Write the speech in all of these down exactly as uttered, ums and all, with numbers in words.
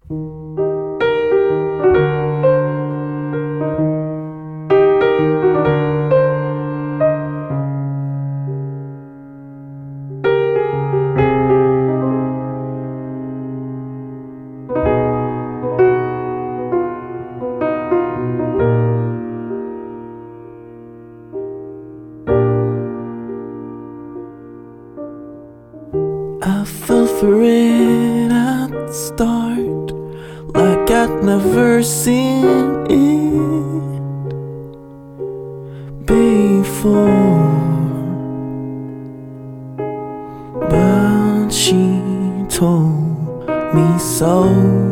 I fell for it at the start, like I'd never seen it before. But she told me so.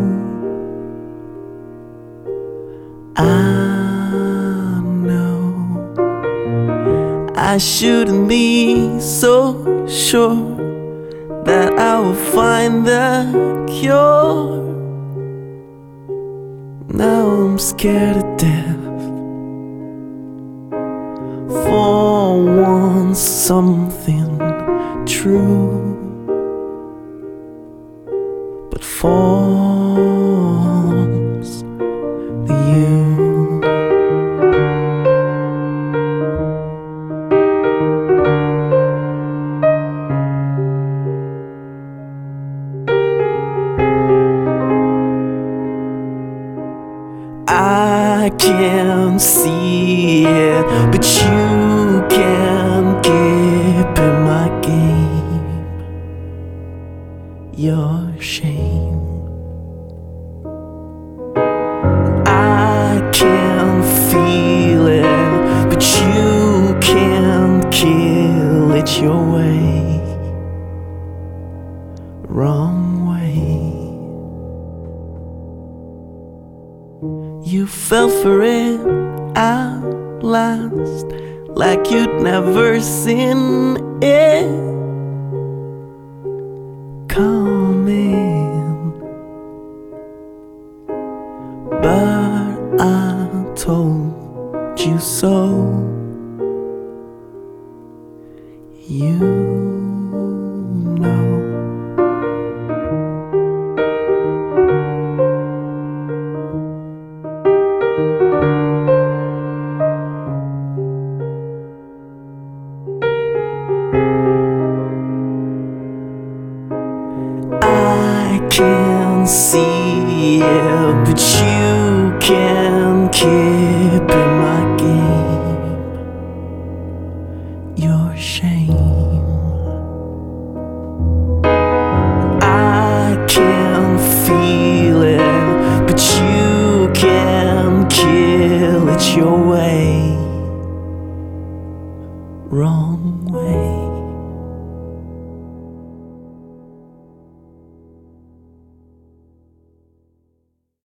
I know I shouldn't be so sure that I will find the cure. Now I'm scared to death. For once something true, but falls to you. I can't see it, but you can keep in my game your shame. I can feel it, but you can't kill it your way, wrong way. You fell for it at last, like you'd never seen it coming. But I told you so. You know. I can see it, but you can keep in my game your shame. I can feel it, but you can kill it your way, wrong way.